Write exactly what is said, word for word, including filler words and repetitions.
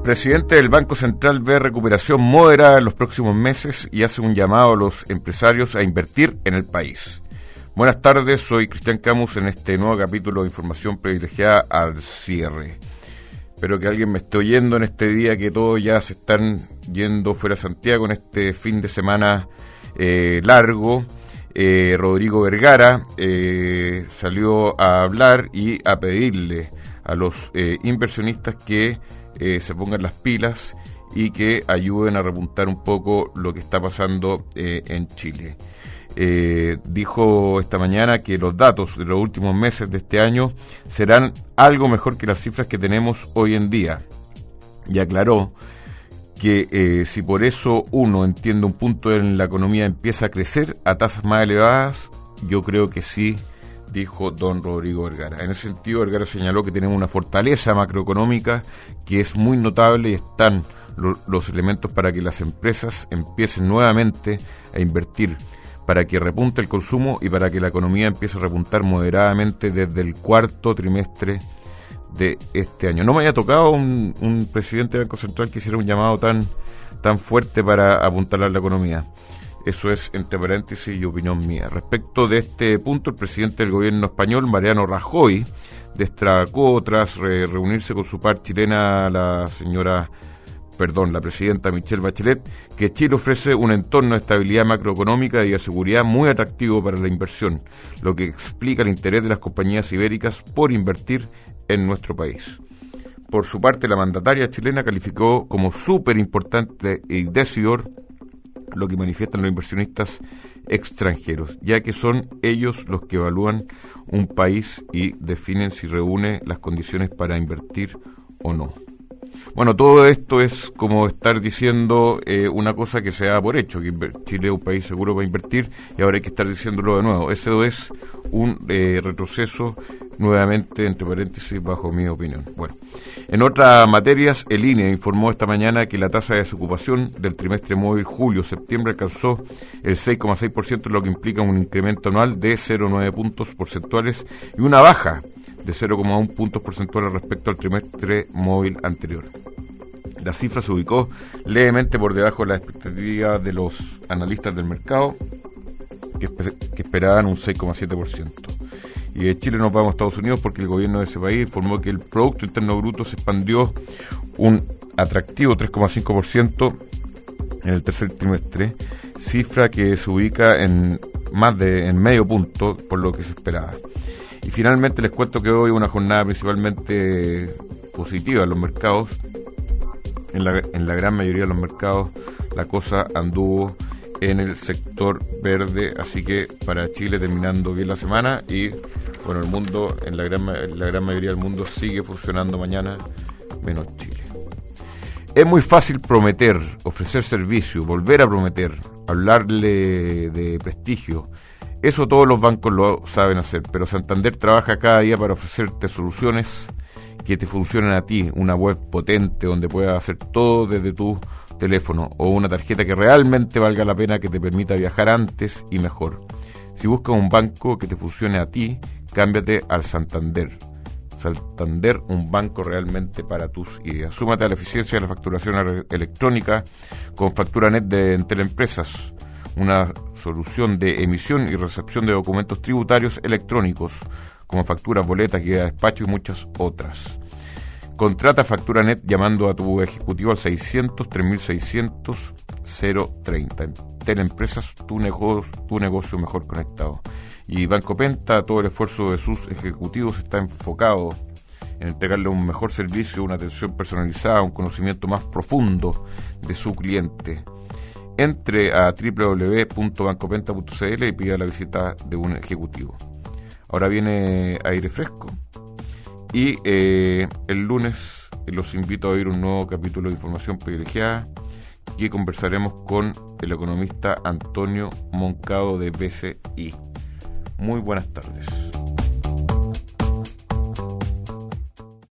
presidente del Banco Central ve recuperación moderada en los próximos meses y hace un llamado a los empresarios a invertir en el país. Buenas tardes, soy Cristian Camus en este nuevo capítulo de Información Privilegiada al cierre. Espero que alguien me esté oyendo en este día que todos ya se están yendo fuera de Santiago en este fin de semana eh, largo. Eh, Rodrigo Vergara eh, salió a hablar y a pedirle a los eh, inversionistas que eh, se pongan las pilas y que ayuden a repuntar un poco lo que está pasando eh, en Chile. Eh, dijo esta mañana que los datos de los últimos meses de este año serán algo mejor que las cifras que tenemos hoy en día, y aclaró que eh, si por eso uno entiende un punto en la economía empieza a crecer a tasas más elevadas, yo creo que sí, dijo don Rodrigo Vergara. En ese sentido, Vergara señaló que tenemos una fortaleza macroeconómica que es muy notable y están lo, los elementos para que las empresas empiecen nuevamente a invertir, para que repunte el consumo y para que la economía empiece a repuntar moderadamente desde el cuarto trimestre de este año. No me había tocado un, un presidente del Banco Central que hiciera un llamado tan, tan fuerte para apuntalar la economía. Eso es, entre paréntesis, y opinión mía. Respecto de este punto, el presidente del gobierno español, Mariano Rajoy, destacó tras re- reunirse con su par chilena, la señora... perdón, la presidenta Michelle Bachelet, que Chile ofrece un entorno de estabilidad macroeconómica y de seguridad muy atractivo para la inversión, lo que explica el interés de las compañías ibéricas por invertir en nuestro país. Por su parte, la mandataria chilena calificó como súper importante y decidor lo que manifiestan los inversionistas extranjeros, ya que son ellos los que evalúan un país y definen si reúne las condiciones para invertir o no. Bueno, todo esto es como estar diciendo eh, una cosa que se da por hecho, que Chile es un país seguro para invertir, y ahora hay que estar diciéndolo de nuevo. Eso es un eh, retroceso, nuevamente, entre paréntesis, bajo mi opinión. Bueno, en otras materias, el I N E informó esta mañana que la tasa de desocupación del trimestre móvil julio-septiembre alcanzó el seis coma seis por ciento, lo que implica un incremento anual de cero coma nueve puntos porcentuales y una baja de cero coma uno puntos porcentuales respecto al trimestre móvil anterior. La cifra se ubicó levemente por debajo de las expectativas de los analistas del mercado, que, espe- que esperaban un seis coma siete por ciento. Y de Chile nos vamos a Estados Unidos porque el gobierno de ese país informó que el Producto Interno Bruto se expandió un atractivo tres coma cinco por ciento en el tercer trimestre, cifra que se ubica en más de en medio punto por lo que se esperaba. Y finalmente les cuento que hoy es una jornada principalmente positiva en los mercados. En la, en la gran mayoría de los mercados la cosa anduvo en el sector verde, así que para Chile terminando bien la semana y bueno, el mundo, en la gran, la gran mayoría del mundo sigue funcionando mañana, menos Chile. Es muy fácil prometer, ofrecer servicio, volver a prometer, hablarle de prestigio. Eso todos los bancos lo saben hacer, pero Santander trabaja cada día para ofrecerte soluciones que te funcionen a ti, una web potente donde puedas hacer todo desde tu teléfono o una tarjeta que realmente valga la pena, que te permita viajar antes y mejor. Si buscas un banco que te funcione a ti, cámbiate al Santander. Santander, un banco realmente para tus ideas. Súmate a la eficiencia de la facturación electrónica con FacturaNet de Entel Empresas, una solución de emisión y recepción de documentos tributarios electrónicos, como facturas, boletas, guía de despacho y muchas otras. Contrata FacturaNet llamando a tu ejecutivo al seiscientos, tres mil seiscientos, cero treinta. Entel Empresas, tu negocio, tu negocio mejor conectado. Y Banco Penta, todo el esfuerzo de sus ejecutivos está enfocado en entregarle un mejor servicio, una atención personalizada, un conocimiento más profundo de su cliente. Entre a doble u doble u doble u punto banco penta punto c l y pida la visita de un ejecutivo. Ahora viene aire fresco y eh, el lunes los invito a oír un nuevo capítulo de Información Privilegiada que conversaremos con el economista Antonio Moncado de B C I. Muy buenas tardes.